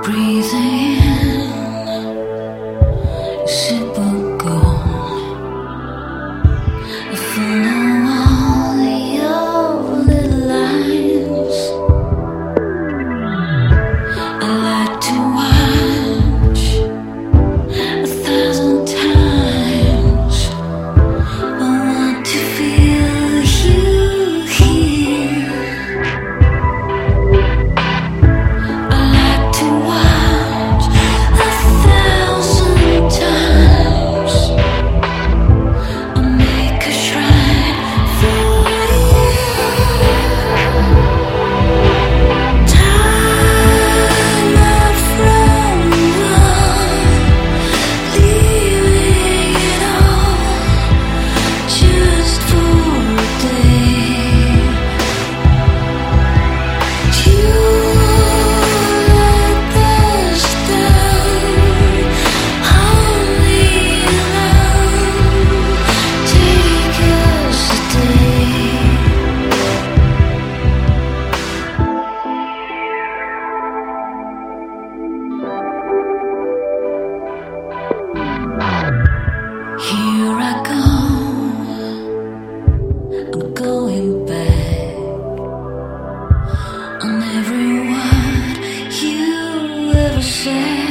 Breathing in, sip of gold. I follow all your little lines. I like to watch 1,000 times. I want to feel you here. I like to watch 1,000 times. I make a shrine for you. Time out from love, leaving it all just for a day. You let us down, only love take us today. Here I go, I'm going back on every word you ever said.